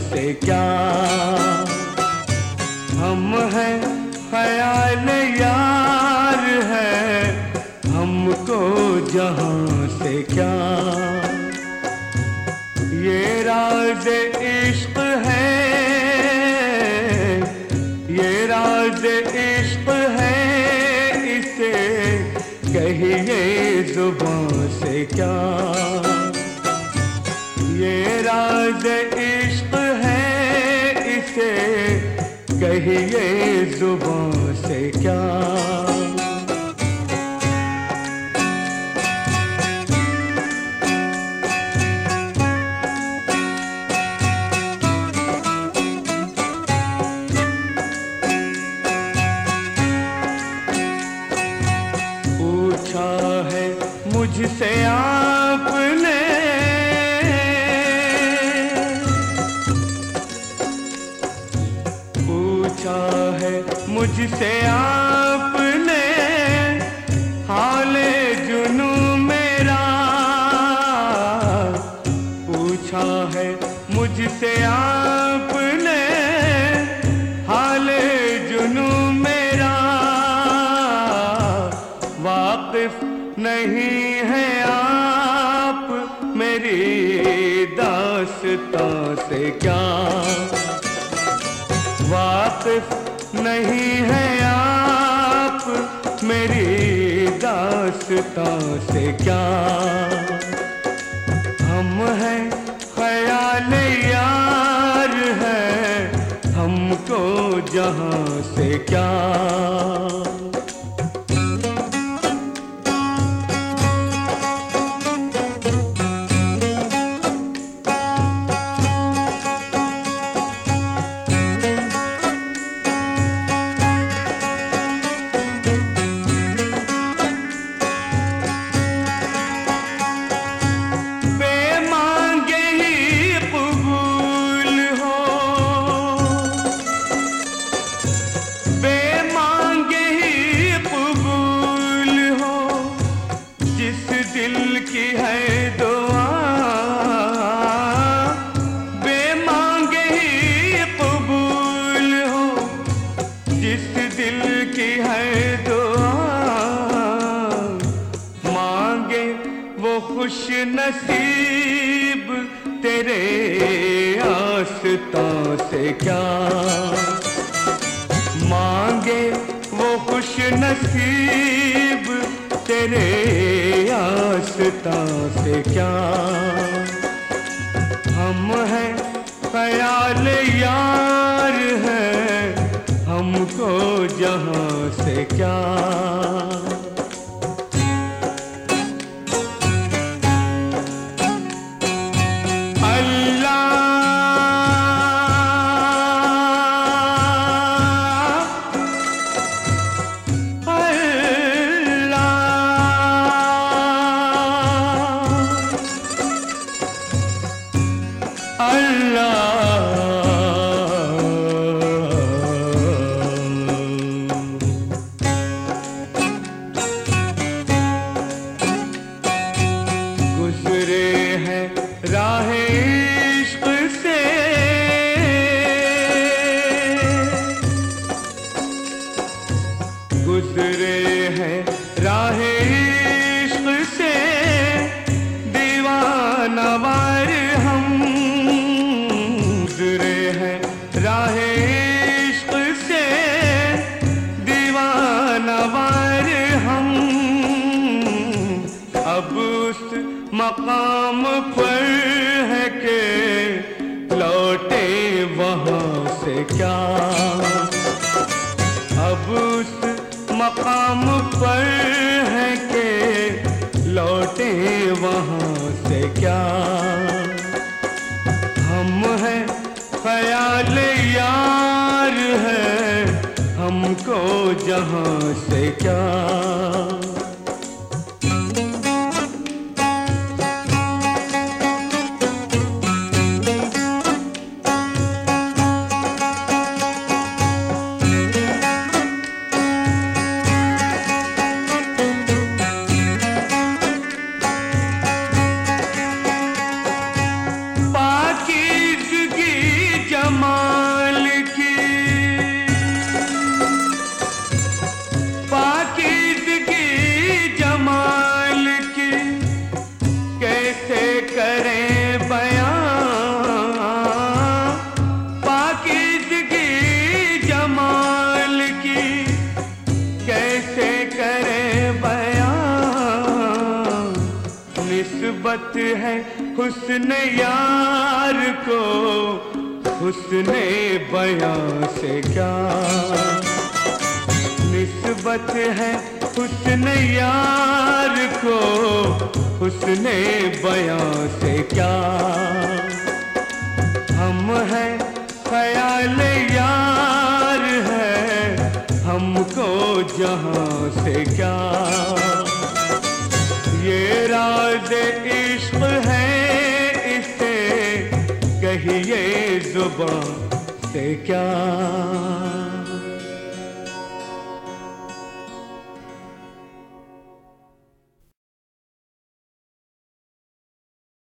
से क्या। हम हैं ख्याल यार है, हमको जहां से क्या। ये राज इश्क है, ये राज इश्क है, इसे कहिए जुबां से क्या। ये राज इश्क है, इसे कहिए जुबां से क्या। पूछा है मुझसे आपने, पूछा है मुझसे आपने, हाले जुनू मेरा। पूछा है मुझसे आपने, हाले जुनू मेरा। वाकिफ नहीं है आप मेरी दास्तां से क्या। वाकिफ नहीं है आप मेरी दास्तां से क्या। हम हैं ख्याल यार है, हमको जहां से क्या। दिल की है दुआ, बेमांगे ही कबूल हो। जिस दिल की है दुआ, मांगे वो खुश नसीब तेरे आस्तां से क्या। मांगे वो खुश नसीब तेरे आस्तां से क्या। हम हैं ख्याल यार है, हमको जहां से क्या। गुज़रे हैं राहे इश्क से, गुज़रे हैं राहे इश्क से, दीवाना वार हम। गुज़रे हैं राहे इश्क से, दीवाना वार हम। अब उस मकाम पर है के लौटे वहां से क्या। अब उस मकाम पर है के लौटे वहां से क्या। हम हैं ख्याल यार है, हमको जहां से क्या। है हुस्न यार को, हुस्न बयां से क्या निस्बत है हुस्न यार को, हुस्न बयां से क्या। हम है ख्याल यार है, हमको जहां से क्या। ये राज इश्क है, इसे कहिए जुबां से क्या।